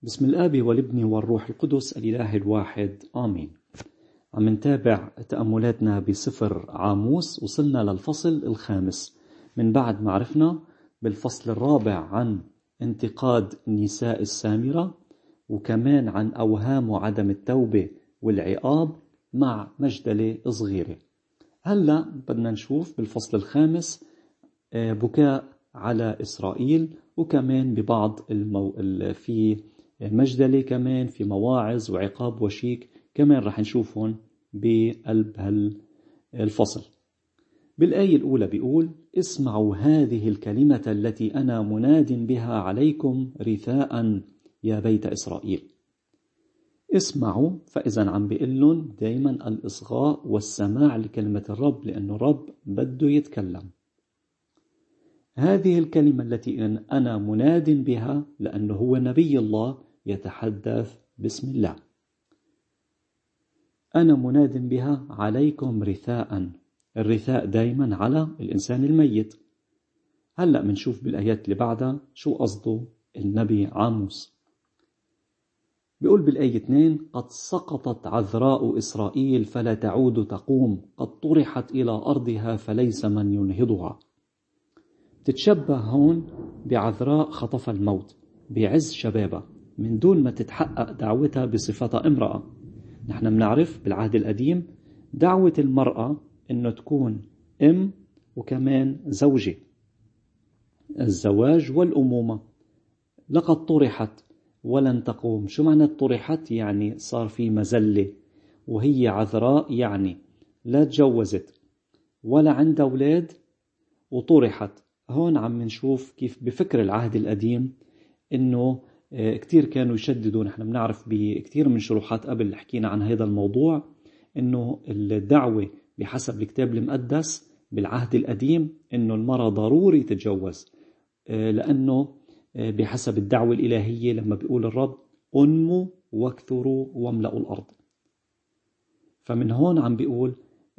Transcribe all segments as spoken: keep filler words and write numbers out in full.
بسم الآب والابن والروح القدس الإله الواحد آمين. عم نتابع تأملاتنا بسفر عاموس، وصلنا للفصل الخامس من بعد ما عرفنا بالفصل الرابع عن انتقاد النساء السامرة، وكمان عن أوهام وعدم التوبة والعقاب مع مجدلة صغيرة. هلأ بدنا نشوف بالفصل الخامس بكاء على إسرائيل، وكمان ببعض المو... في مجدلة، كمان في مواعظ وعقاب وشيك كمان رح نشوفهم بقلب الفصل. بالآية الأولى بيقول: اسمعوا هذه الكلمة التي أنا مناد بها عليكم رثاء يا بيت إسرائيل. اسمعوا، فإذا عم بيقلن دايما الإصغاء والسماع لكلمة الرب، لأنه الرب بده يتكلم. هذه الكلمة التي أنا مناد بها، لأنه هو نبي الله يتحدث باسم الله. أنا مناد بها عليكم رثاء. الرثاء دايما على الإنسان الميت. هلأ منشوف بالآيات اللي بعدها شو قصده النبي عاموس. بيقول بالآية اثنين: قد سقطت عذراء إسرائيل فلا تعود تقوم، قد طرحت إلى أرضها فليس من ينهضها. تتشبه هون بعذراء خطف الموت بعز شبابها من دون ما تتحقق دعوتها بصفتها امرأة. نحن بنعرف بالعهد القديم دعوة المرأة إنه تكون أم وكمان زوجة، الزواج والأمومة. لقد طرحت ولن تقوم. شو معنى طرحت؟ يعني صار في مزلة، وهي عذراء يعني لا تجوزت ولا عندها أولاد وطرحت. هون عم نشوف كيف بفكر العهد القديم إنه كتير كانوا يشددوا. نحن بنعرف بكتير من شروحات قبل حكينا عن هذا الموضوع، إنه الدعوة بحسب الكتاب المقدس بالعهد القديم إنه المرأة ضروري تتجوز، لأنه بحسب الدعوة الإلهية لما بيقول الرب: أنموا واكثروا واملأوا الأرض. فمن هون عم بيقول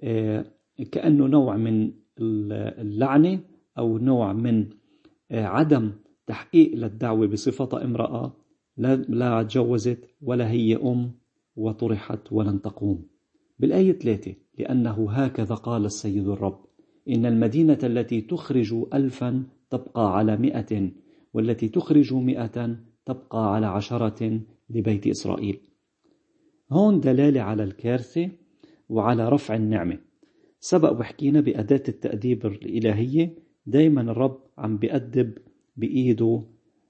كأنه نوع من اللعنة أو نوع من عدم تحقيق للدعوة بصفتها امرأة، لا تجوزت ولا هي أم وطرحت ولن تقوم. بالآية ثلاثة: لأنه هكذا قال السيد الرب: إن المدينة التي تخرج ألفا تبقى على مئة، والتي تخرج مئة تبقى على عشرة لبيت إسرائيل. هون دلالة على الكارثة وعلى رفع النعمة. سبق وحكينا بأداة التأديب الإلهية، دايما الرب عم بيأدب بإيده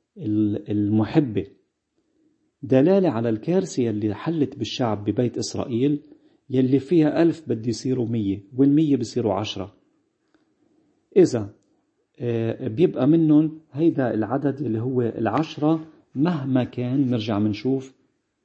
المحبة. دلالة على الكارثة اللي حلت بالشعب ببيت إسرائيل، يلي فيها ألف بدي يصيروا مية، والمية بيصيروا عشرة. إذا بيبقى منهم هيدا العدد اللي هو العشرة مهما كان. نرجع منشوف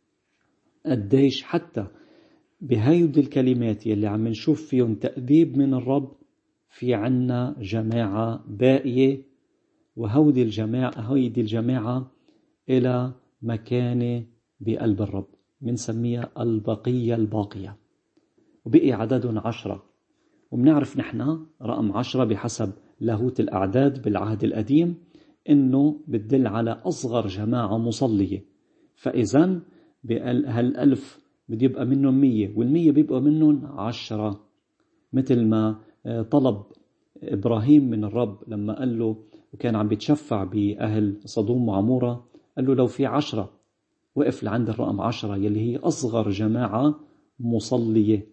قديش حتى بهيدي الكلمات يلي عم نشوف فيهم تأديب من الرب، في عنا جماعة باقية، وهودي الجماعة هيدي الجماعة إلى مكانة بقلب الرب، منسميها البقية الباقية، وبقي عددهم عشرة. ومنعرف نحن رقم عشرة بحسب لاهوت الأعداد بالعهد القديم إنه بتدل على أصغر جماعة مصلية. فإذن هالألف بدي يبقى منهم مية، والمية بيبقى منهم عشرة، مثل ما طلب إبراهيم من الرب لما قال له وكان عم بيتشفع بأهل صدوم وعمورة، قال له لو في عشرة. وقف لعند الرقم عشرة يلي هي أصغر جماعة مصلية،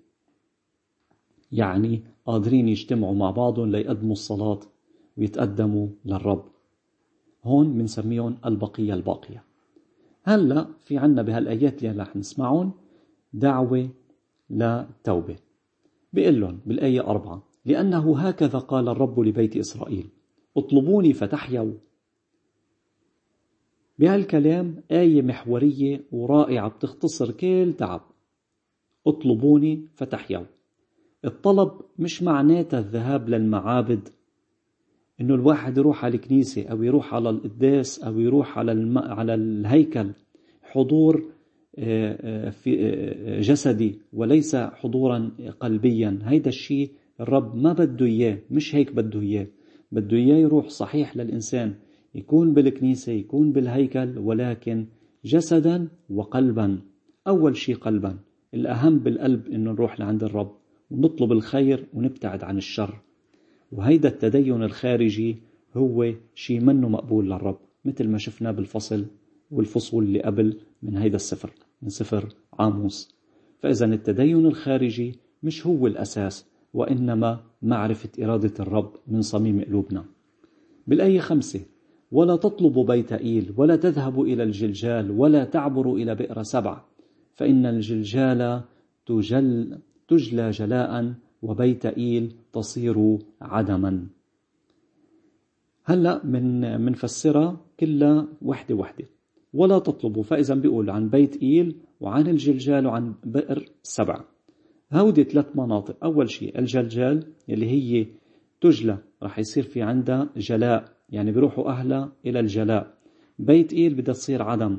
يعني قادرين يجتمعوا مع بعضهم ليقدموا الصلاة ويتقدموا للرب. هون منسميهم البقية الباقية. هلأ في عنا بهالآيات اللي رح نسمعهم دعوة لتوبة. بيقول لهم بالآية أربعة: لأنه هكذا قال الرب لبيت إسرائيل: اطلبوني فتحيوا. بهالكلام آية محورية ورائعة بتختصر كل تعب. اطلبوني فتحيوا. الطلب مش معناته الذهاب للمعابد، إنه الواحد يروح على الكنيسة أو يروح على القداس أو يروح على الم... على الهيكل، حضور في جسدي وليس حضورا قلبيا. هيدا الشيء الرب ما بده إياه، مش هيك بده إياه. بده إياه يروح صحيح للإنسان يكون بالكنيسة، يكون بالهيكل، ولكن جسدا وقلبا. أول شيء قلبا، الأهم بالقلب إنه نروح لعند الرب ونطلب الخير ونبتعد عن الشر. وهيدا التدين الخارجي هو شيء منه مقبول للرب، مثل ما شفنا بالفصل والفصول اللي قبل من هيدا السفر، من سفر عاموس. فإذا التدين الخارجي مش هو الأساس، وإنما معرفة إرادة الرب من صميم قلوبنا. بالآية خمسة: ولا تطلبوا بيت إيل ولا تذهبوا إلى الجلجال ولا تعبروا إلى بئر سبع، فإن الجلجال تجل تجلى جلاء وبيت إيل تصير عدما. هلأ من منفسرها كلها وحدة وحدة. ولا تطلبوا، فإذا بيقول عن بيت إيل وعن الجلجال وعن بئر سبع. هودي ثلاث مناطق. أول شيء الجلجال اللي هي تجلى، رح يصير في عندها جلاء، يعني بيروحوا أهلها إلى الجلاء. بيت إيل بدها تصير عدم،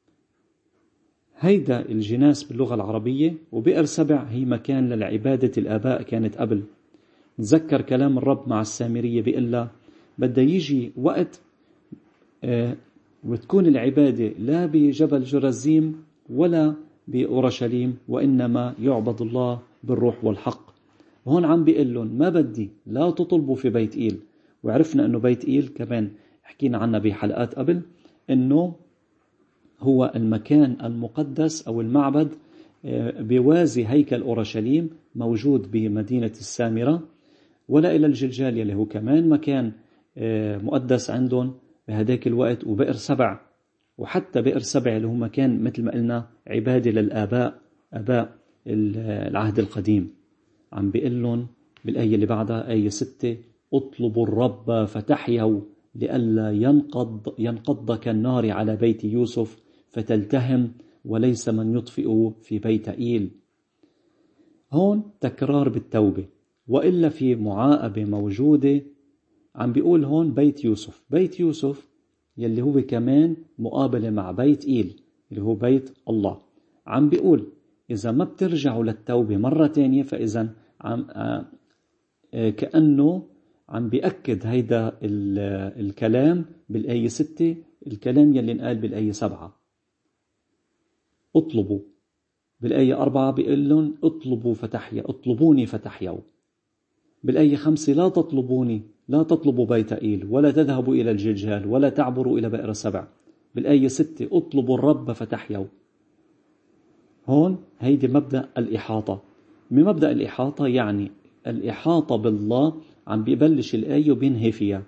هيدا الجناس باللغة العربية. وبئر سبع هي مكان للعبادة الآباء كانت قبل. نتذكر كلام الرب مع السامرية بيقول لها بدأ يجي وقت آه وتكون العبادة لا بجبل جرزيم ولا بأورشليم، وإنما يعبد الله بالروح والحق. وهون عم بيقول لهم ما بدي لا تطلبوا في بيت إيل. وعرفنا أنه بيت إيل كمان حكينا عنه بحلقات قبل، أنه هو المكان المقدس أو المعبد بيوازي هيكل أورشليم موجود بمدينة السامرة. ولا إلى الجلجال اللي هو كمان مكان مقدس عندهم بهداك الوقت. وبئر سبع، وحتى بئر سبع اللي هو مكان مثل ما قلنا عبادة للآباء، آباء العهد القديم. عم بيقول لهم بالآية اللي بعدها آية ستة: اطلبوا الرب فتحيوا لئلا ينقض ينقض كالنار على بيت يوسف فتلتهم وليس من يطفئ في بيت إيل. هون تكرار بالتوبة، وإلا في معاقبة موجودة. عم بيقول هون بيت يوسف، بيت يوسف يلي هو كمان مقابلة مع بيت إيل اللي هو بيت الله. عم بيقول إذا ما بترجعوا للتوبة مرة تانية، فإذا عم آه كأنه عم بيأكد هيدا الكلام بالآية ستة، الكلام يلي نقال بالآية سبعة. اطلبوا. بالآية أربعة بيقول لهم اطلبوا فتحيا، اطلبوني فتحيوا. بالآية خمسة لا تطلبوني، لا تطلبوا بيت إيل ولا تذهبوا إلى الجلجال ولا تعبروا إلى بئر سبع. بالآية ستة اطلبوا الرب فتحيوا. هون هيدي مبدأ الإحاطة. من مبدأ الإحاطة يعني الإحاطة بالله. عم بيبلش الآية وبينهي فيها،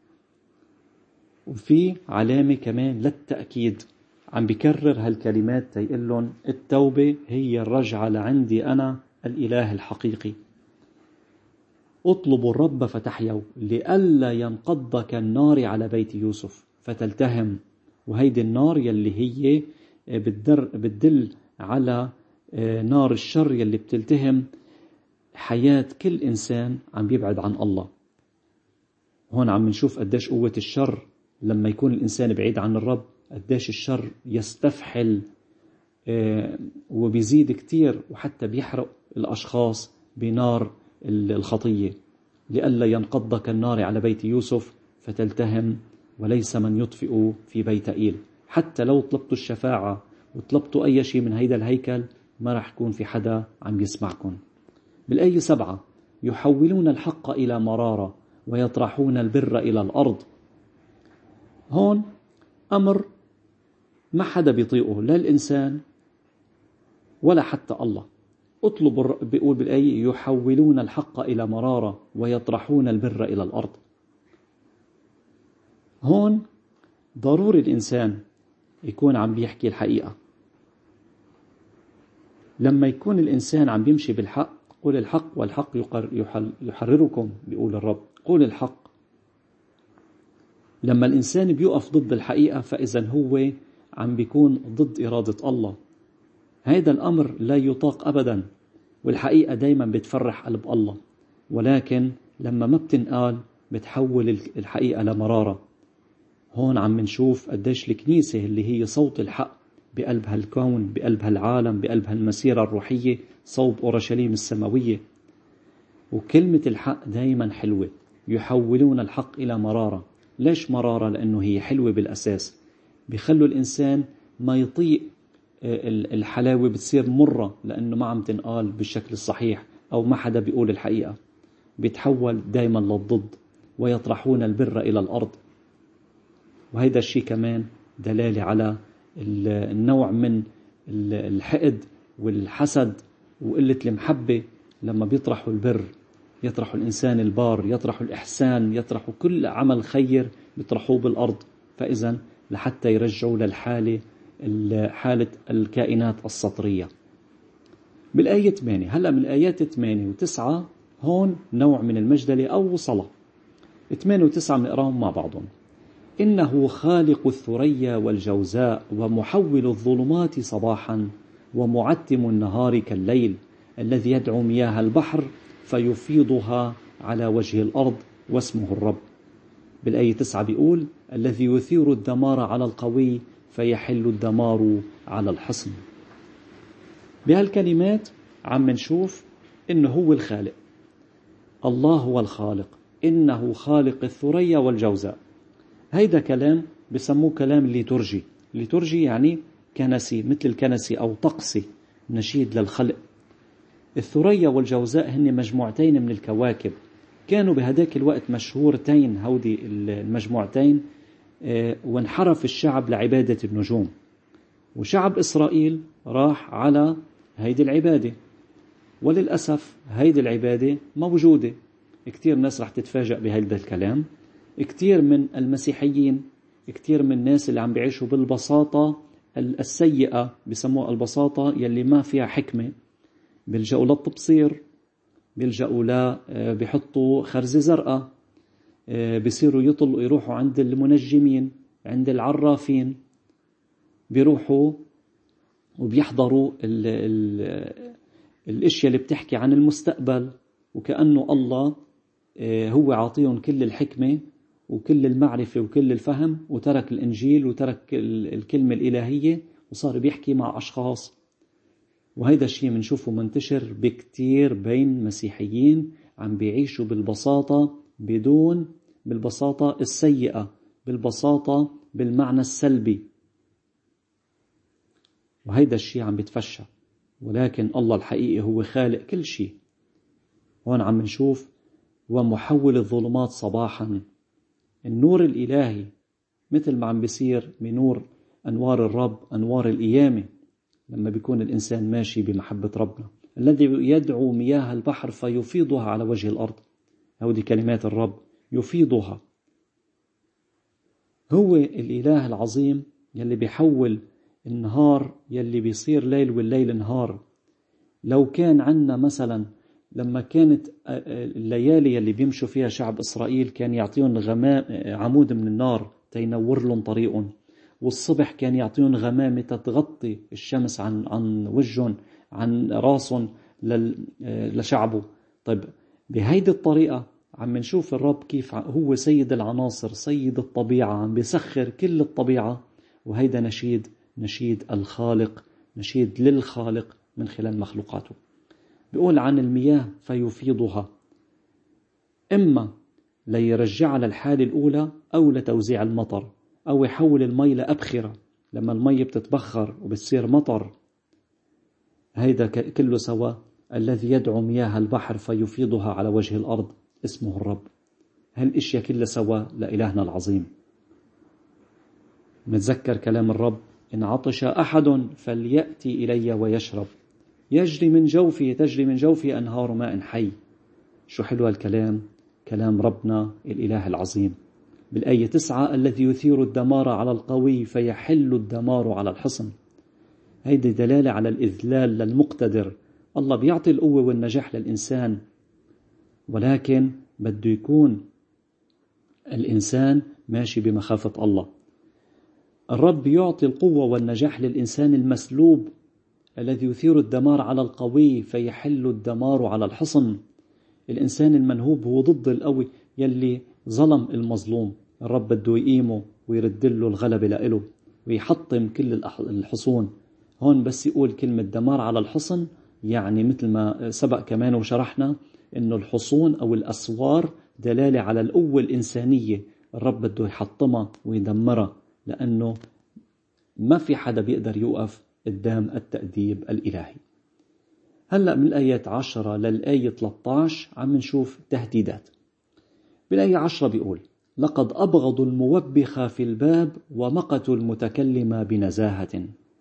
وفي علامة كمان للتأكيد. عم بيكرر هالكلمات تيقول لهم التوبة هي الرجعة لعندي أنا الإله الحقيقي. اطلبوا الرب فتحيوا لئلا ينقض كالنار على بيت يوسف فتلتهم. وهيدي النار يلي هي بتدل على نار الشر يلي بتلتهم حياة كل إنسان عم بيبعد عن الله. هون عم نشوف قديش قوة الشر لما يكون الإنسان بعيد عن الرب، قديش الشر يستفحل وبيزيد كتير، وحتى بيحرق الأشخاص بنار الخطية. لئلا ينقض كالنار على بيت يوسف فتلتهم وليس من يطفئ في بيت إيل. حتى لو طلبتوا الشفاعة وطلبتوا أي شيء من هيدا الهيكل ما رح يكون في حدا عم يسمعكم. بالآية سبعة يحولون الحق إلى مرارة ويطرحون البر إلى الأرض. هون أمر ما حدا بيطيقه، لا الإنسان ولا حتى الله. اطلب بيقول بالآية يحولون الحق إلى مرارة ويطرحون البر إلى الأرض. هون ضروري الإنسان يكون عم بيحكي الحقيقة. لما يكون الإنسان عم بيمشي بالحق، قول الحق والحق يحرركم، بيقول الرب قول الحق. لما الإنسان بيقف ضد الحقيقة فإذا هو عم بيكون ضد إرادة الله. هذا الأمر لا يطاق أبدا، والحقيقة دايما بتفرح قلب الله، ولكن لما ما بتنقال بتحول الحقيقة لمرارة. هون عم نشوف قديش الكنيسة اللي هي صوت الحق بقلب هالكون، بقلب هالعالم، بقلب هالمسيرة الروحية صوب أورشليم السماوية. وكلمة الحق دايما حلوة. يحولون الحق إلى مرارة. ليش مرارة؟ لأنه هي حلوة بالأساس، بيخلوا الإنسان ما يطيق الحلاوة بتصير مرة لأنه ما عم تنقال بالشكل الصحيح أو ما حدا بيقول الحقيقة، بيتحول دايما للضد، ويطرحون البر إلى الأرض. وهذا الشيء كمان دلالة على النوع من الحقد والحسد وقلة المحبة. لما بيطرحوا البر، يطرحوا الإنسان البار، يطرحوا الإحسان، يطرحوا كل عمل خير بيطرحوه بالأرض. فإذا لحتى يرجعوا للحالة حالة الكائنات السطرية. بالآية ثمانية، هلأ من الآيات ثمانية وتسعة هون نوع من المجدلة أو صلاة. ثمانية وتسعة بنقراهم مع بعضهم. إنه خالق الثريا والجوزاء ومحول الظلمات صباحا ومعتم النهار كالليل، الذي يدعو مياه البحر فيفيضها على وجه الأرض واسمه الرب. بالآية تسعة بيقول الذي يثير الدمار على القوي فيحل الدمار على الحصن. بهالكلمات عم نشوف إنه هو الخالق، الله هو الخالق، إنه خالق الثريا والجوزاء. هيدا كلام بسموه كلام ليتورجي. ليتورجي يعني كنسي، مثل الكنسي أو طقسي، نشيد للخلق. الثريا والجوزاء هن مجموعتين من الكواكب، كانوا بهداك الوقت مشهورتين هودي المجموعتين، وانحرف الشعب لعبادة النجوم، وشعب إسرائيل راح على هيدي العبادة. وللأسف هيدي العبادة موجودة. كتير ناس رح تتفاجأ بهذا الكلام. كتير من المسيحيين، كتير من الناس اللي عم بيعيشوا بالبساطة السيئة، بسموها البساطة يلي ما فيها حكمة، بيلجأوا للتبصير، بيلجأوا لا بيحطوا خرزة زرقاء، بيصيروا يطلوا يروحوا عند المنجمين، عند العرافين، بيروحوا وبيحضروا ال ال الاشياء اللي بتحكي عن المستقبل، وكأنه الله هو عاطيهم كل الحكمة وكل المعرفة وكل الفهم، وترك الإنجيل وترك الكلمة الإلهية وصار بيحكي مع أشخاص. وهذا الشيء منشوفه منتشر بكتير بين مسيحيين عم بيعيشوا بالبساطة، بدون بالبساطة السيئة، بالبساطة بالمعنى السلبي. وهذا الشيء عم بيتفشى، ولكن الله الحقيقي هو خالق كل شيء. هون عم نشوف ومحول الظلمات صباحا. النور الإلهي مثل ما عم بيصير بنور أنوار الرب، أنوار القيامة، لما بيكون الإنسان ماشي بمحبة ربنا، الذي يدعو مياه البحر فيفيضها على وجه الأرض. هودي كلمات الرب، يفيضها. هو الإله العظيم يلي بيحول النهار يلي بيصير ليل والليل نهار. لو كان عنا مثلا لما كانت الليالي يلي بيمشوا فيها شعب إسرائيل كان يعطيهم غمام عمود من النار تينور لهم طريقهم، والصبح كان يعطيهم غمامة تغطي الشمس عن عن وجههم، عن راسهم لشعبه. طيب بهيدي الطريقة عم نشوف الرب كيف هو سيد العناصر، سيد الطبيعة، عم بيسخر كل الطبيعة. وهيدا نشيد، نشيد الخالق، نشيد للخالق من خلال مخلوقاته. بيقول عن المياه فيفيضها، إما ليرجعها للحالة الأولى أو لتوزيع المطر، أو يحول المي لأبخرة لما المي بتتبخر وبتصير مطر. هيدا كله سوا الذي يدعو مياه البحر فيفيضها على وجه الأرض اسمه الرب. هالاشياء كلها سوا لإلهنا العظيم. نتذكر كلام الرب: إن عطش أحد فليأتي إلي ويشرب، يجري من جوفي تجري من جوفي أنهار ماء حي. شو حلو الكلام، كلام ربنا الإله العظيم. بالآية تسعة الذي يثير الدمار على القوي فيحل الدمار على الحصن. هيدي دلالة على الإذلال للمقتدر. الله بيعطي القوة والنجاح للإنسان، ولكن بده يكون الإنسان ماشي بمخافة الله. الرب يعطي القوة والنجاح للإنسان المسلوب، الذي يثير الدمار على القوي فيحل الدمار على الحصن. الإنسان المنهوب هو ضد القوي يلي ظلم المظلوم. الرب بده يقيمه ويرد له الغلبة لإله ويحطم كل الحصون. هون بس يقول كلمة دمار على الحصن، يعني مثل ما سبق كمان وشرحنا إنه الحصون أو الأسوار دلالة على القوة الإنسانية. الرب بده يحطمها ويدمرها، لأنه ما في حدا بيقدر يوقف قدام التأديب الإلهي. هلأ من الآية عشرة للآية ثلاثة عشر عم نشوف تهديدات. بالآية عشرة بيقول: لقد أبغضوا الموبخ في الباب ومقتوا المتكلم بنزاهة.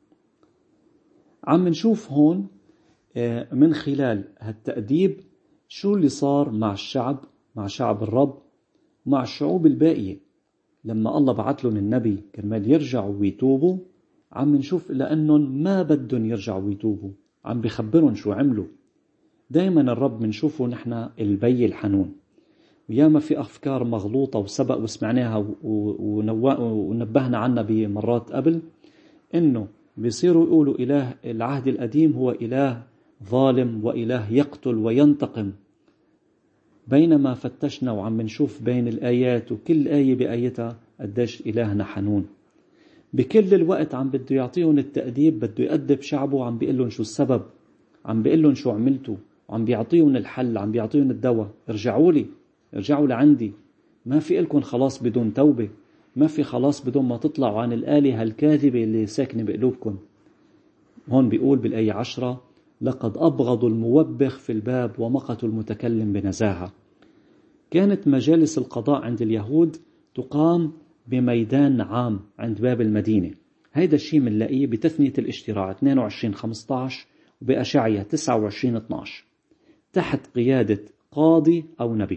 عم نشوف هون من خلال هالتأديب شو اللي صار مع الشعب، مع شعب الرب، مع الشعوب الباقية لما الله بعت لهم النبي كرمال يرجعوا ويتوبوا. عم نشوف لأنهم ما بدهم يرجعوا ويتوبوا، عم بيخبرهم شو عملوا. دايما الرب منشوفه نحن البي الحنون، وياما في أفكار مغلوطة وسبق وسمعناها ونبهنا عنها بمرات قبل، إنه بيصيروا يقولوا إله العهد القديم هو إله ظالم وإله يقتل وينتقم، بينما فتشنا وعم نشوف بين الآيات وكل آية بآيتها قديش إلهنا حنون. بكل الوقت عم بده يعطيهم التأديب، بده يأدب شعبه، عم بيقول لهم شو السبب، عم بيقول لهم شو عملتوا، وعم بيعطيهم الحل، عم بيعطيهم الدواء. ارجعوا لي، ارجعوا لعندي، ما في إلكم خلاص بدون توبة، ما في خلاص بدون ما تطلعوا عن الآلهة الكاذبة اللي ساكنة بقلوبكم. هون بيقول بالآية عشرة: لقد أبغضوا الموبخ في الباب ومقتوا المتكلم بنزاهة. كانت مجالس القضاء عند اليهود تقام بميدان عام عند باب المدينة. هيدا الشيء منلاقيه بتثنية الاشتراع اثنين وعشرين خمسة عشر وبأشعية تسعة وعشرين اثني عشر تحت قيادة قاضي أو نبي.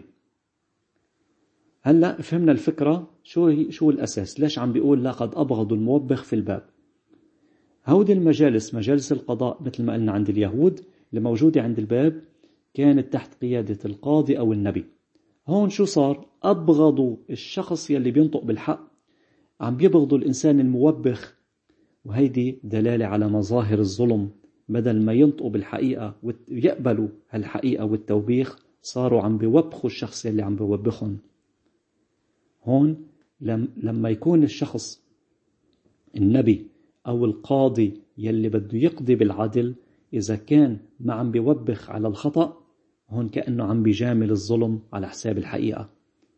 هلأ فهمنا الفكرة. شو هي شو الأساس؟ ليش عم بيقول لقد أبغضوا الموبخ في الباب؟ هودي المجالس، مجالس القضاء مثل ما قلنا عند اليهود اللي موجودة عند الباب، كانت تحت قيادة القاضي أو النبي. هون شو صار؟ أبغضوا الشخص يلي بينطق بالحق، عم بيبغضوا الإنسان الموبخ، وهيدي دلالة على مظاهر الظلم. بدل ما ينطقوا بالحقيقة ويقبلوا هالحقيقة والتوبيخ، صاروا عم بيوبخوا الشخص يلي عم بيوبخهم. هون لما يكون الشخص النبي أو القاضي يلي بده يقضي بالعدل، إذا كان ما عم بيوبخ على الخطأ، هون كأنه عم بيجامل الظلم على حساب الحقيقة.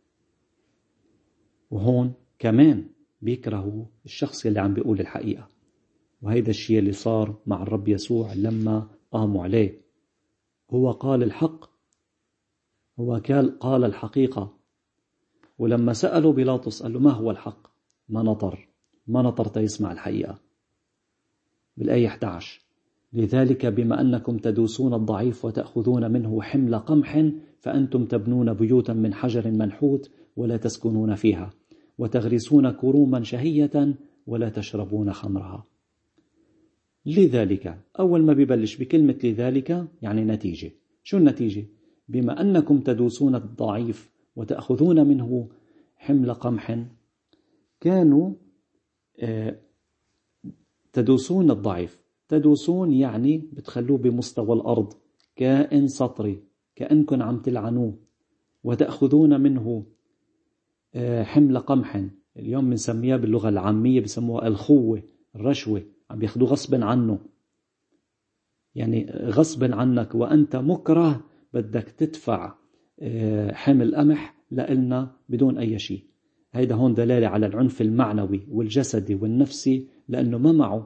وهون كمان بيكرهوا الشخص اللي عم بيقول الحقيقة. وهيدا الشيء اللي صار مع الرب يسوع لما قاموا عليه. هو قال الحق، هو قال الحقيقة. ولما سألوا بيلاطس قال له: ما هو الحق؟ ما نطر ما نطر تيسمع الحقيقة. بالآية أحد عشر: لذلك بما أنكم تدوسون الضعيف وتأخذون منه حمل قمح، فأنتم تبنون بيوتا من حجر منحوت ولا تسكنون فيها، وتغرسون كروما شهية ولا تشربون خمرها. لذلك أول ما بيبلش بكلمة لذلك يعني نتيجة. شو النتيجة؟ بما أنكم تدوسون الضعيف وتأخذون منه حمل قمح. كانوا تدوسون الضعيف، تدوسون يعني بتخلوه بمستوى الأرض، كائن سطري، كأنكم عم تلعنوه. وتأخذون منه حمل قمح، اليوم بنسميها باللغة العامية بسموها الخوة، الرشوة، عم بياخدوه غصبا عنه، يعني غصبا عنك وأنت مكره بدك تدفع حمل قمح لإلنا بدون أي شيء. هيدا هون دلالة على العنف المعنوي والجسدي والنفسي، لأنه ما معه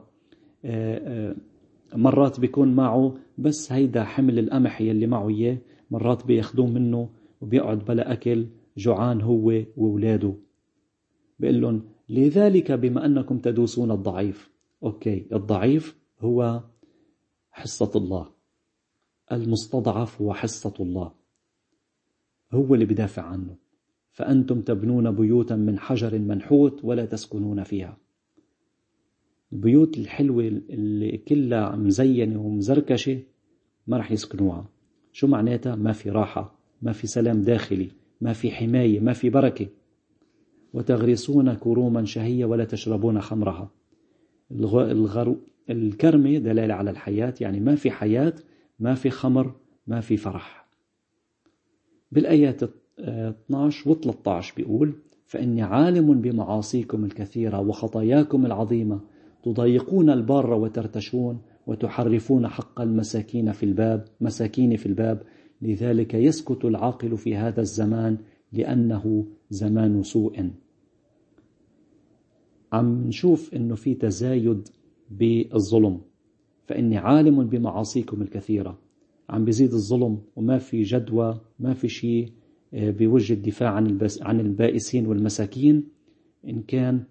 مرات بيكون معه بس هيدا حمل القمح يلي معه إياه، مرات بياخدوه منه وبيقعد بلا أكل جوعان هو وولاده. بيقول لهم لذلك بما أنكم تدوسون الضعيف. أوكي، الضعيف هو حصة الله، المستضعف هو حصة الله، هو اللي بدافع عنه. فأنتم تبنون بيوتا من حجر منحوت ولا تسكنون فيها. البيوت الحلوة اللي كلها مزينة ومزركشة ما رح يسكنوها. شو معناتها؟ ما في راحة، ما في سلام داخلي، ما في حماية، ما في بركة. وتغرسون كروما شهية ولا تشربون خمرها. الغرو الكرمة دلالة على الحياة، يعني ما في حياة، ما في خمر، ما في فرح. بالآيات اثني عشر و ثلاثة عشر بيقول: فإني عالم بمعاصيكم الكثيرة وخطاياكم العظيمة، تضيقون البار وترتشون وتحرفون حق المساكين في الباب مساكين في الباب لذلك يسكت العاقل في هذا الزمان لأنه زمان سوء. عم نشوف إنه في تزايد بالظلم، فإني عالم بمعاصيكم الكثيرة. عم بيزيد الظلم وما في جدوى، ما في شيء بوجه الدفاع عن عن البائسين والمساكين، إن كان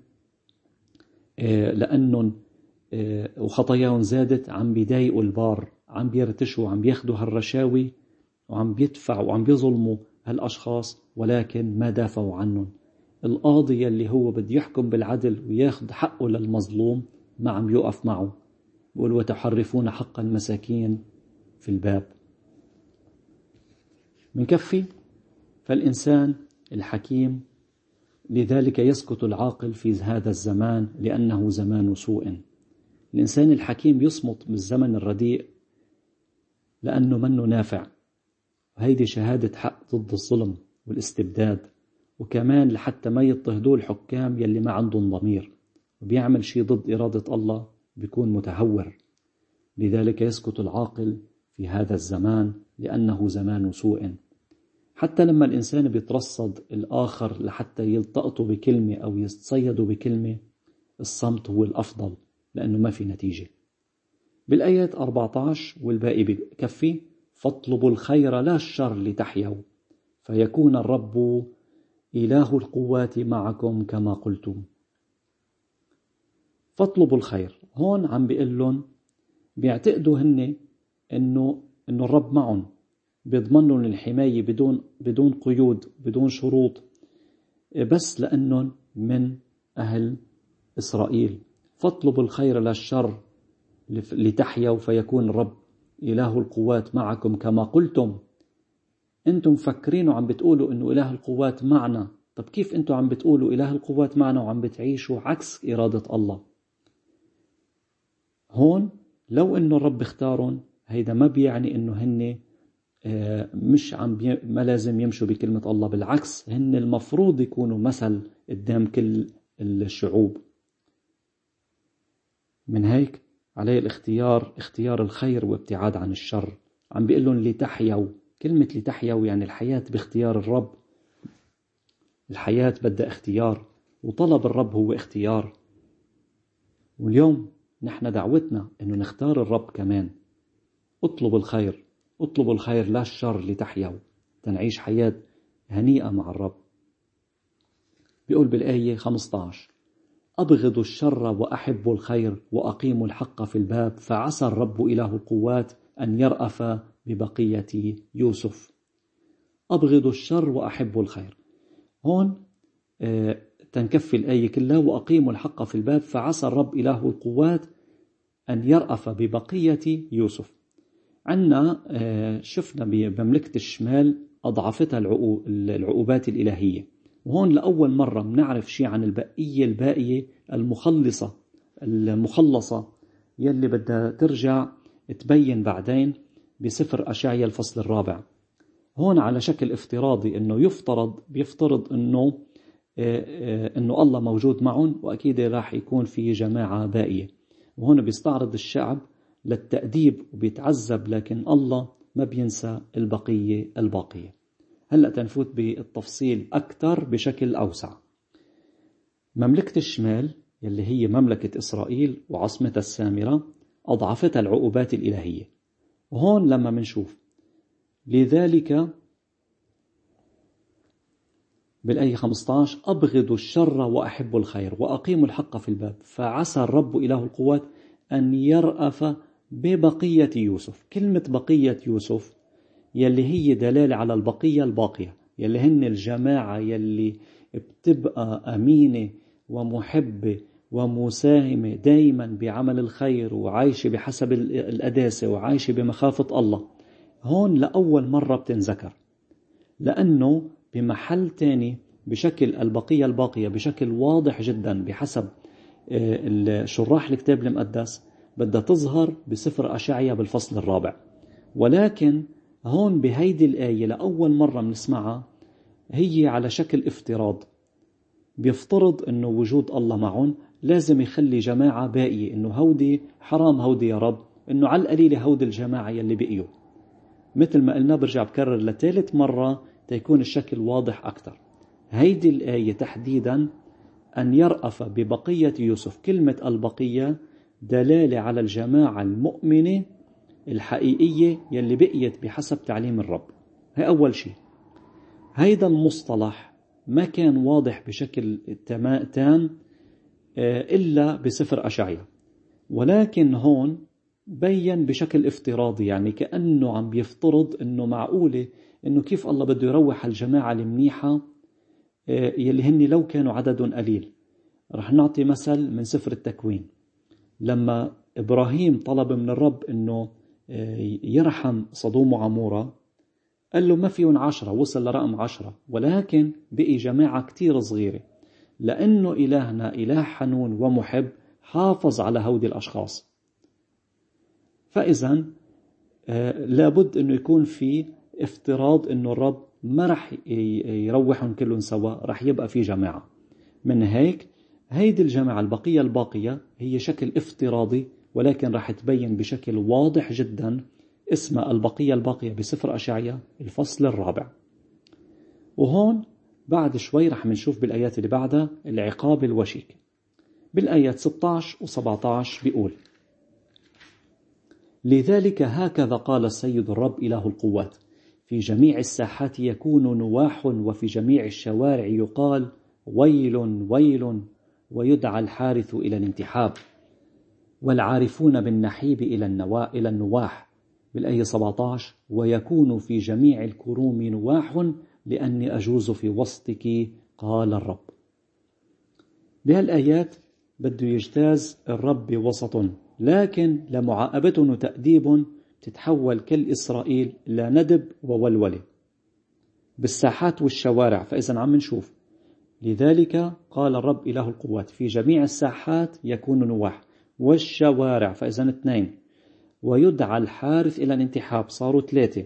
لأنهم وخطاياهم زادت عم بيضايقوا البار، عم بيرتشوا، عم بياخدوا هالرشاوي وعم بيدفعوا وعم بيظلموا هالأشخاص، ولكن ما دافعوا عنهم. القاضي اللي هو بده يحكم بالعدل وياخد حقه للمظلوم ما عم يوقف معه، بقول وتحرفون حق المساكين في الباب. منكفي. فالإنسان الحكيم لذلك يسكت العاقل في هذا الزمان لأنه زمان سوء. الإنسان الحكيم يصمت بالزمن الرديء لأنه منه نافع. وهيدي شهادة حق ضد الظلم والاستبداد، وكمان لحتى ما يضطهدوا الحكام يلي ما عندهم ضمير وبيعمل شيء ضد إرادة الله بيكون متهور. لذلك يسكت العاقل في هذا الزمان لأنه زمان سوء. حتى لما الإنسان بيترصد الآخر لحتى يلتقطوا بكلمة أو يتصيدوا بكلمة، الصمت هو الأفضل لأنه ما في نتيجة. بالآيات أربعة عشر والباقي بكفي: فاطلبوا الخير لا الشر لتحيوا، فيكون الرب إله القوات معكم كما قلتم. فاطلبوا الخير. هون عم بيقول لهم بيعتقدوا هن إنه إنه الرب معهم، بيضمنوا الحماية بدون بدون قيود بدون شروط، بس لأنهم من أهل إسرائيل. فاطلبوا الخير لا الشر لتحيوا، فيكون الرب إله القوات معكم كما قلتم. أنتم فكرين وعم بتقولوا إنه إله القوات معنا، طب كيف أنتم عم بتقولوا إله القوات معنا وعم بتعيشوا عكس إرادة الله؟ هون لو إنه الرب اختارهم، هيدا ما بيعني إنه هن مش عم بي... ما لازم يمشوا بكلمة الله، بالعكس هن المفروض يكونوا مثل قدام كل الشعوب. من هيك عليه الاختيار، اختيار الخير وابتعاد عن الشر. عم بيقول لهم لتحيوا. كلمة لتحيوا يعني الحياة باختيار الرب. الحياة بدها اختيار، وطلب الرب هو اختيار. واليوم نحن دعوتنا انه نختار الرب كمان. اطلب الخير، اطلب الخير لا الشر لتحيوا، تنعيش حياة هنيئة مع الرب. بيقول بالآية خمسة عشر: أبغضوا الشر وأحبوا الخير وأقيموا الحق في الباب، فعسى الرب إله القوات أن يرأف ببقية يوسف. أبغضوا الشر وأحبوا الخير. هون آه تنكفي الآية كلها: وأقيموا الحق في الباب، فعسى الرب إله القوات أن يرأف ببقية يوسف. عنا آه شفنا بمملكة الشمال أضعفتها العقوبات الإلهية، وهون لأول مرة بنعرف شيء عن البقية الباقية المخلصة المخلصة يلي بدها ترجع تبين بعدين بسفر أشعيا الفصل الرابع. هون على شكل افتراضي إنه يفترض بيفترض إنه إنه الله موجود معهم، وأكيد راح يكون في جماعة باقية. وهون بيستعرض الشعب للتأديب وبيتعذب، لكن الله ما بينسى البقية الباقية. هلأ تنفوت بالتفصيل أكثر بشكل أوسع. مملكة الشمال يلي هي مملكة إسرائيل وعاصمتها السامرة أضعفتها العقوبات الإلهية. وهون لما منشوف لذلك بالآية خمسة عشر: أبغضوا الشر وأحبوا الخير وأقيموا الحق في الباب، فعسى الرب إله القوات أن يرأف ببقية يوسف. كلمة بقية يوسف يلي هي دلالة على البقية الباقية، يلي هن الجماعة يلي بتبقى أمينة ومحبة ومساهمة دايما بعمل الخير وعايشة بحسب القداسة وعايشة بمخافة الله. هون لأول مرة بتنذكر، لأنه بمحل تاني بشكل البقية الباقية بشكل واضح جدا بحسب شراح الكتاب المقدس بدها تظهر بسفر أشعيا بالفصل الرابع. ولكن هون بهيدي الآية لأول مرة بنسمعها هي على شكل افتراض. بيفترض أنه وجود الله معهم لازم يخلي جماعة باقية، أنه هودي حرام هودي يا رب، أنه على القليلة هودي الجماعة يلي بقيوا. مثل ما قلنا برجع بكرر لثالث مرة تيكون الشكل واضح أكثر. هيدي الآية تحديدا أن يرأف ببقية يوسف. كلمة البقية دلالة على الجماعة المؤمنة الحقيقية يلي بقيت بحسب تعليم الرب. هي أول شيء. هيدا المصطلح ما كان واضح بشكل تام إلا بسفر أشعيا، ولكن هون بين بشكل افتراضي، يعني كأنه عم بيفترض أنه معقولة أنه كيف الله بده يروح الجماعة المنيحة يلي هن لو كانوا عدد قليل. رح نعطي مثل من سفر التكوين. لما إبراهيم طلب من الرب أنه يرحم صدوم وعمورة، قال له ما فيهم عشرة، وصل لرقم عشرة، ولكن بقي جماعة كتير صغيرة. لأنه إلهنا إله حنون ومحب حافظ على هودي الأشخاص. فإذا لابد أنه يكون في افتراض أنه الرب ما رح يروحهم كلهم سوا، رح يبقى في جماعة. من هيك هيدي الجماعة البقية الباقية هي شكل افتراضي، ولكن رح تبين بشكل واضح جدا اسمها البقية الباقية بسفر أشعيا الفصل الرابع. وهون بعد شوي رح منشوف بالآيات اللي بعدها العقاب الوشيك. بالآيات ستة عشر و سبعة عشر بيقول: لذلك هكذا قال السيد الرب إله القوات: في جميع الساحات يكون نواح، وفي جميع الشوارع يقال ويل ويل، ويدعى الحارث إلى الانتحاب، والعارفون بالنحيب إلى النوا... إلى النواح. بالآية سبعة عشر: ويكون في جميع الكروم نواح، لأني أجوز في وسطك قال الرب. بهالآيات بده يجتاز الرب بوسط، لكن لمعاقبتهم وتأديبهم تتحول كل إسرائيل إلى ندب وولولة بالساحات والشوارع. فإذا عم نشوف: لذلك قال الرب إله القوات: في جميع الساحات يكون نواح، والشوارع فإذا اثنين، ويدعى الحارث إلى الانتحاب صاروا ثلاثة،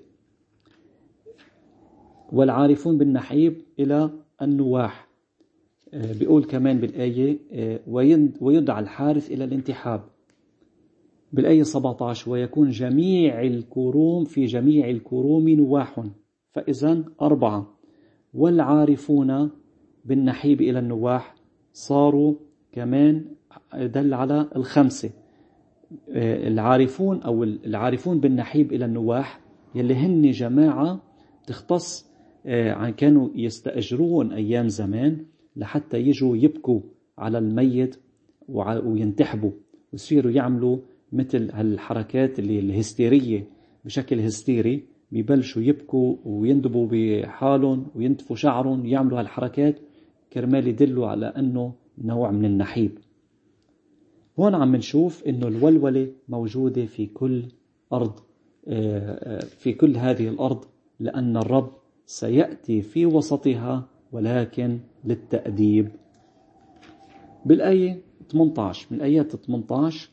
والعارفون بالنحيب إلى النواح. بيقول كمان بالآية ويدعى الحارث إلى الانتحاب. بالآية سبعة عشر: ويكون جميع الكروم في جميع الكروم نواح. فإذا أربعة، والعارفون بالنحيب إلى النواح صاروا كمان دل على الخمسة. العارفون أو العارفون بالنحيب إلى النواح يلي هن جماعة تختص عن كانوا يستأجرون أيام زمان لحتى يجوا يبكوا على الميت وينتحبوا ويصيروا يعملوا مثل هالحركات اللي الهستيرية بشكل هستيري، بيبلشوا يبكوا ويندبوا بحالهم وينتفوا شعرهم، يعملوا هالحركات كرمال يدلوا على أنه نوع من النحيب. هون عم نشوف أنه الولولة موجودة في كل أرض، في كل هذه الأرض، لأن الرب سيأتي في وسطها ولكن للتأديب. بالآية ثمانية عشر، من آيات ثمانية عشر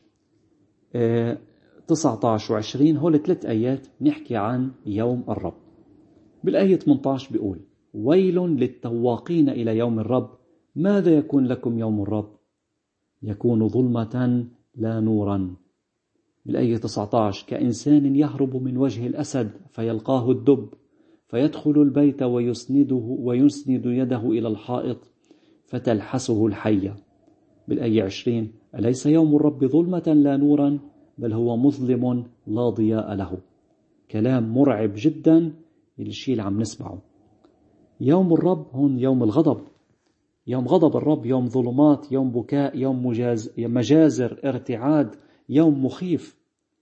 تسعة عشر وعشرين، هول ثلاث آيات نحكي عن يوم الرب. بالآية ثمانية عشر بيقول: ويل للتواقين إلى يوم الرب، ماذا يكون لكم يوم الرب؟ يكون ظلمة لا نورا. بالآية تسعة عشر: كإنسان يهرب من وجه الأسد فيلقاه الدب، فيدخل البيت ويسنده ويسند يده إلى الحائط فتلحسه الحية. بالآية عشرين: أليس يوم الرب ظلمة لا نورا، بل هو مظلم لا ضياء له. كلام مرعب جدا الشيء اللي عم نسمعه. يوم الرب هون يوم الغضب، يوم غضب الرب، يوم ظلمات، يوم بكاء، يوم مجاز مجازر، ارتعاد، يوم مخيف.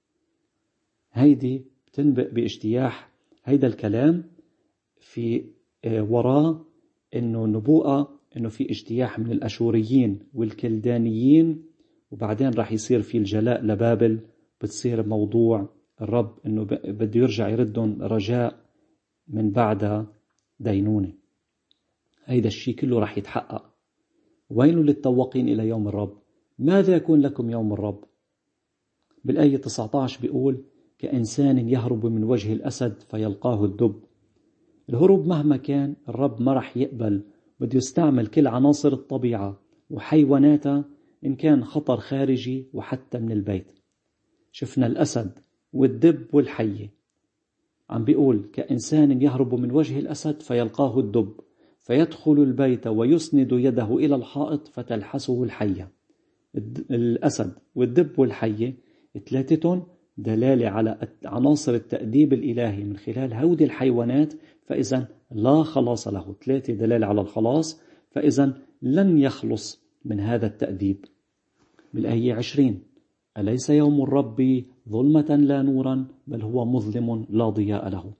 هيدي بتنبئ باجتياح. هيدا الكلام في وراء إنه نبوءة إنه في اجتياح من الأشوريين والكلدانيين، وبعدين راح يصير في الجلاء لبابل. بتصير موضوع الرب إنه بده يرجع يردهم رجاء من بعد دينونة. هيدا الشيء كله راح يتحقق. ويل للتواقين إلى يوم الرب، ماذا يكون لكم يوم الرب؟ بالآية تسعة عشر بيقول: كإنسان يهرب من وجه الأسد فيلقاه الدب. الهروب مهما كان الرب ما رح يقبل، بده يستعمل كل عناصر الطبيعة وحيواناتها إن كان خطر خارجي وحتى من البيت. شفنا الأسد والدب والحية. عم بيقول كإنسان يهرب من وجه الأسد فيلقاه الدب، فيدخل البيت ويسند يده إلى الحائط فتلحسه الحية. الأسد والدب والحية ثلاثتهم دلالة على عناصر التأديب الإلهي من خلال هودي الحيوانات، فإذا لا خلاص له. ثلاثة دلالة على الخلاص، فإذا لن يخلص من هذا التأديب. بالآية عشرين: أليس يوم الرب ظلمة لا نورا، بل هو مظلم لا ضياء له.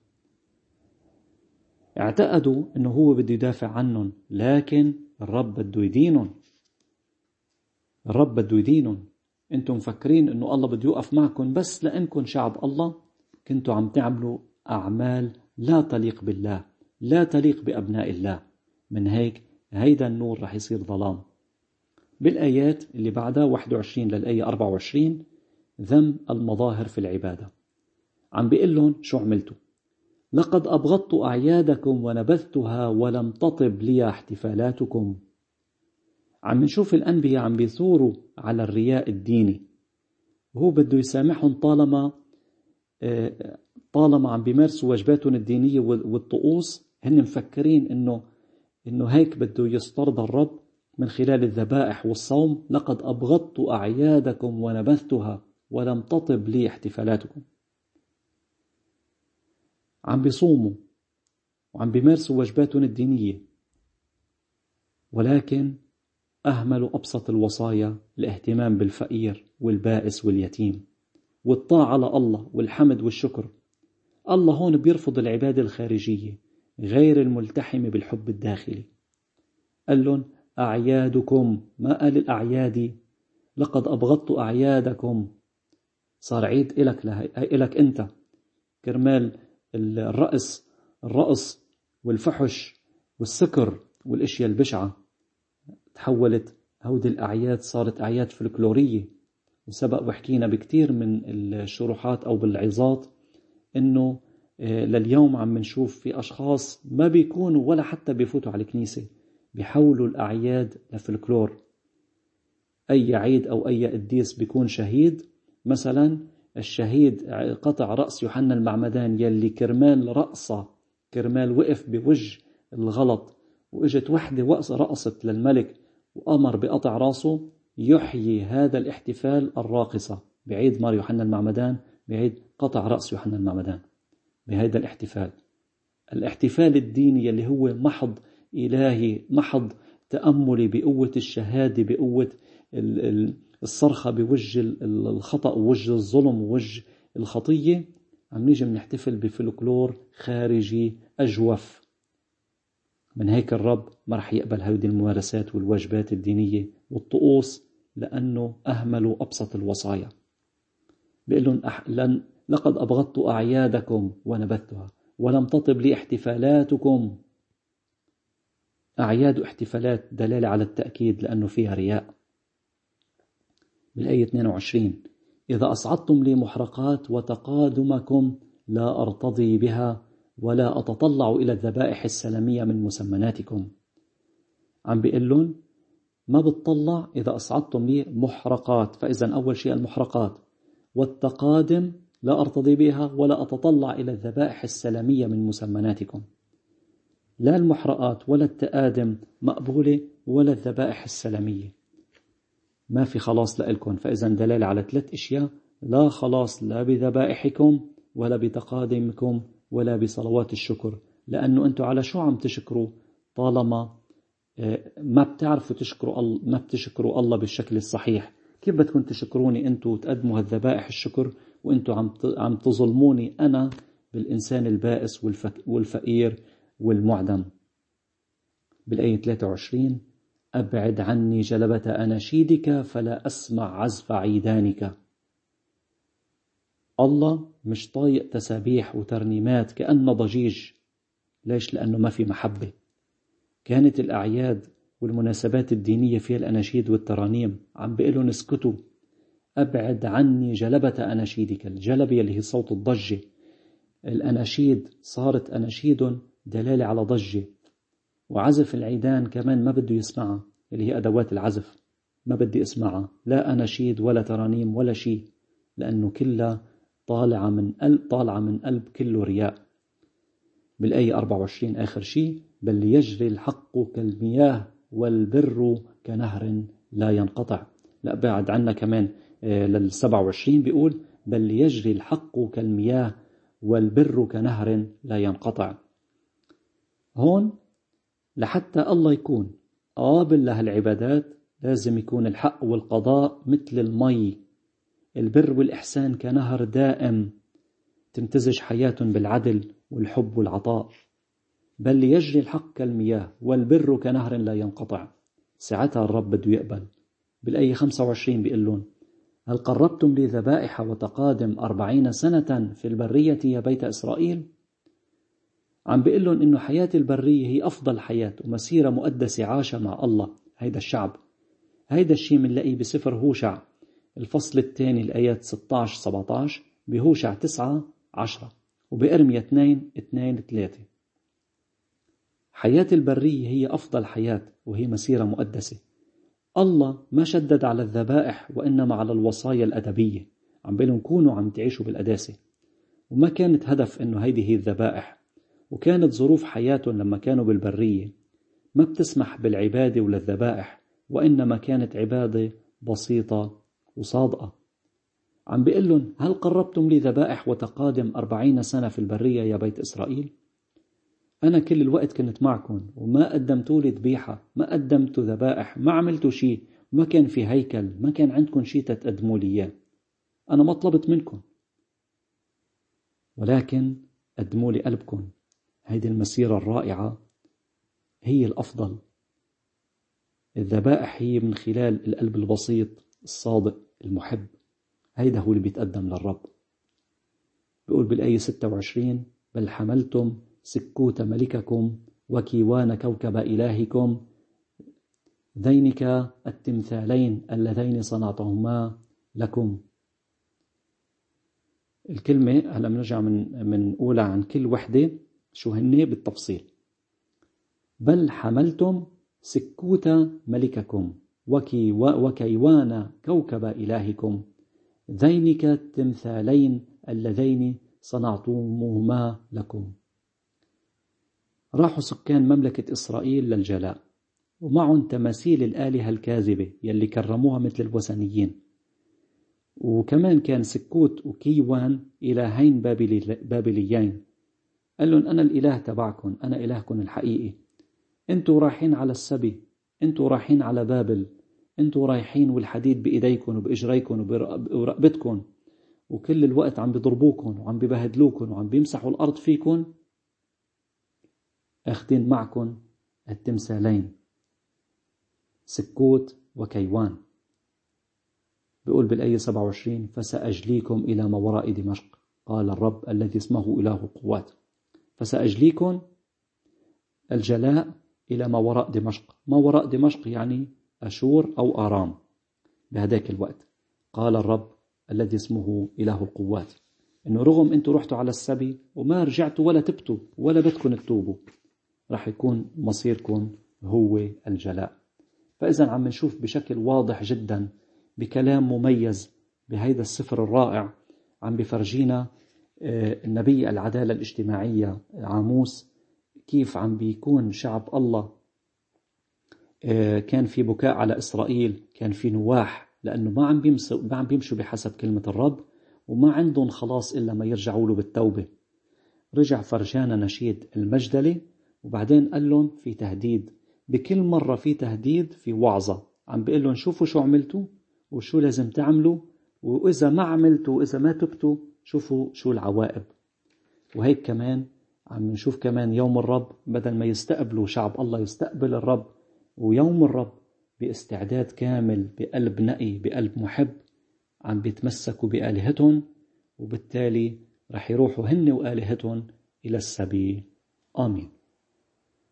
اعتقدوا أنه هو بده يدافع عنهم، لكن الرب بده يدينهم. الرب بده يدينهم. انتم مفكرين أنه الله بده يوقف معكم بس لأنكم شعب الله؟ كنتوا عم تعملوا أعمال لا تليق بالله، لا تليق بأبناء الله. من هيك هيدا النور رح يصير ظلام. بالآيات اللي بعدها واحد وعشرين للآية أربعة وعشرين ذم المظاهر في العبادة. عم بيقول لهم شو عملتوا: لقد أبغضت أعيادكم ونبذتها ولم تطب لي احتفالاتكم. عم نشوف الأنبياء عم بيثوروا على الرياء الديني، وهو بده يسامحهم طالما طالما عم بيمارسوا واجباتهم الدينية والطقوس. هن مفكرين إنه إنه هيك بده يسترضى الرب من خلال الذبائح والصوم. لقد أبغضت أعيادكم ونبذتها ولم تطب لي احتفالاتكم. عم بيصوموا وعم بيمارسوا واجباتهم الدينية، ولكن أهملوا أبسط الوصايا: الاهتمام بالفقير والبائس واليتيم والطاعة على الله والحمد والشكر. الله هون بيرفض العبادة الخارجية غير الملتحمة بالحب الداخلي. قال لهم أعيادكم، ما قال الأعيادي. لقد أبغضت أعيادكم، صار عيد إلك, إلك أنت، كرمال الرقص الرقص والفحش والسكر والاشياء البشعة. تحولت هودي الأعياد، صارت أعياد فلكلورية. وسبق وحكينا بكتير من الشروحات أو بالعظات إنه لليوم عم نشوف في أشخاص ما بيكونوا ولا حتى بيفوتوا على الكنيسة، بيحولوا الأعياد لفلكلور. أي عيد أو أي قديس بيكون شهيد، مثلا الشهيد قطع رأس يوحنا المعمدان يلي كرمال رقصة، كرمال وقف بوجه الغلط وإجت وحدة رقصت للملك وأمر بقطع رأسه، يحيي هذا الاحتفال الراقصة بعيد مار يوحنا المعمدان، بعيد قطع رأس يوحنا المعمدان. بهذا الاحتفال الاحتفال الديني اللي هو محض إلهي، محض تأملي بقوة الشهادة، بقوة الصرخة بوجه الخطأ ووجه الظلم ووجه الخطية، عم نيجي بنحتفل بفلكلور خارجي أجوف. من هيك الرب ما رح يقبل هذه الممارسات والواجبات الدينية والطقوس، لأنه أهملوا أبسط الوصايا. بيقول لهم أح... لن... لقد أبغضت أعيادكم ونبذتها ولم تطب لي احتفالاتكم. أعياد واحتفالات دلالة على التأكيد لأنه فيها رياء. بالآية اثنين وعشرين: إذا أصعدتم لي محرقات وتقادمكم لا أرتضي بها ولا أتطلع إلى الذبائح السلامية من مسمناتكم. عم بيقول لهم ما بتطلع إذا أصعدتم لي محرقات، فإذا أول شيء المحرقات، والتقادم لا أرتضي بها ولا أتطلع إلى الذبائح السلامية من مسمناتكم. لا المحرقات ولا التقادم مقبولة ولا الذبائح السلامية، ما في خلاص لإلكم. فإذا دلالة على ثلاث أشياء: لا خلاص لا بذبائحكم ولا بتقادمكم ولا بصلوات الشكر. لأنه أنتم على شو عم تشكروا طالما ما بتعرفوا تشكروا الله، ما بتشكروا الله بالشكل الصحيح؟ كيف بدكم تشكروني أنتم وتقدموا هالذبائح الشكر وأنتم عم عم تظلموني أنا بالإنسان البائس والفقير والمعدم؟ بالآية ثلاثة وعشرين: أبعد عني جلبة أناشيدك فلا أسمع عزف عيدانك. الله مش طايق تسابيح وترنيمات كأنه ضجيج. ليش؟ لأنه ما في محبة. كانت الأعياد والمناسبات الدينية فيها الأناشيد والترانيم، عم بيقولوا نسكتوا. أبعد عني جلبة أناشيدك، الجلبة اللي هي صوت الضجة. الأناشيد صارت أناشيد دلالة على ضجة. وعزف العيدان كمان ما بده يسمعها، اللي هي أدوات العزف، ما بدي اسمعها، لا أناشيد ولا ترانيم ولا شيء، لأنه كلها طالعة من قلب، طالعة من قلب كله رياء. بالآية أربعة وعشرين آخر شيء: بل يجري الحق كالمياه والبر كنهر لا ينقطع. لا بعد عنا كمان للسبعة وعشرين بيقول بل يجري الحق كالمياه والبر كنهر لا ينقطع. هون لحتى الله يكون قابل لهالعبادات لازم يكون الحق والقضاء مثل المي، البر والإحسان كنهر دائم تمتزج حياتهم بالعدل والحب والعطاء. بل يجري الحق كالمياه والبر كنهر لا ينقطع. ساعتها الرب بده يقبل. بالآية خمسة وعشرين بيقول لهم هل قربتم لي ذبائح وتقادم أربعين سنة في البرية يا بيت إسرائيل؟ عم بيقول لهم إنه حياة البرية هي أفضل حياة ومسيرة مقدسة عاشة مع الله هيدا الشعب. هيدا الشيء منلاقيه بسفر هوشع الفصل الثاني الآيات ستة عشر سبعة عشر، بهوشع تسعة عشرة، وبإرميا اثنين اثنين ثلاثة. حياة البرية هي أفضل حياة وهي مسيرة مقدسة. الله ما شدد على الذبائح وإنما على الوصايا الأدبية. عم بيقولون كونوا عم تعيشوا بالقداسة، وما كانت هدف إنه هيدي هي الذبائح. وكانت ظروف حياتهم لما كانوا بالبرية ما بتسمح بالعبادة ولا الذبائح، وإنما كانت عبادة بسيطة وصادقة. عم بيقول لهم هل قربتم لي ذبائح وتقادم أربعين سنة في البرية يا بيت إسرائيل؟ أنا كل الوقت كنت معكم وما قدمتوا لي ذبيحة، ما قدمتوا ذبائح، ما عملتوا شيء، ما كان في هيكل، ما كان عندكم شيء تقدموا لي إياه. أنا ما طلبت منكم، ولكن قدموا لي قلبكم. هذه المسيرة الرائعة هي الأفضل. الذبائح هي من خلال القلب البسيط الصادق المحب. هيدا هو اللي بيتقدم للرب. بيقول بالآية ستة وعشرين بل حملتم سكوت ملككم وكيوان كوكب إلهكم ذينك التمثالين اللذين صنعتهما لكم. الكلمة هلا بنرجع من من أولى عن كل وحدة شو هن بالتفصيل. بل حملتم سكوت ملككم وكي وكيوان كوكب إلهكم ذينك التمثالين اللذين صنعتموهما لكم. راحوا سكان مملكة إسرائيل للجلاء ومعهم تماثيل الآلهة الكاذبة يلي كرموها مثل الوثنيين، وكمان كان سكوت وكيوان إلهين بابلي بابليين. قال لهم أنا الإله تبعكم، أنا إلهكم الحقيقي. أنتوا رايحين على السبي، أنتوا رايحين على بابل، أنتوا رايحين والحديد بإيديكم وبإجريكم وبرقبتكم، وكل الوقت عم بيضربوكم وعم بيبهدلوكم وعم بيمسحوا الأرض فيكم. أخذين معكم التمثالين سكوت وكيوان. بيقول بالآية سبعة وعشرين فسأجليكم إلى ما وراء دمشق قال الرب الذي اسمه إله قوات. فسأجليكم الجلاء إلى ما وراء دمشق. ما وراء دمشق يعني أشور أو آرام بهداك الوقت. قال الرب الذي اسمه إله القوات إنه رغم أنتوا رحتوا على السبي وما رجعتوا ولا تبتوا ولا بدكم تتوبوا، رح يكون مصيركم هو الجلاء. فإذا عم نشوف بشكل واضح جدا بكلام مميز بهيدا السفر الرائع عم بفرجينا النبي العدالة الاجتماعية عاموس كيف عم بيكون شعب الله كان في بكاء على إسرائيل، كان في نواح لأنه ما عم بيمشوا ما عم بيمشوا بحسب كلمة الرب وما عندهم خلاص إلا ما يرجعوا له بالتوبة. رجع فرجانا نشيد المجدلة وبعدين قال لهم في تهديد. بكل مرة في تهديد في وعظة عم بيقول لهم شوفوا شو عملتوا وشو لازم تعملوا، وإذا ما عملتوا وإذا ما تبتوا شوفوا شو العواقب. وهيك كمان عم نشوف كمان يوم الرب بدل ما يستقبلوا شعب الله يستقبل الرب ويوم الرب باستعداد كامل بقلب نقي بقلب محب عم بيتمسكوا بآلهتهم، وبالتالي رح يروحوا هن وآلهتهم إلى السبي. آمين.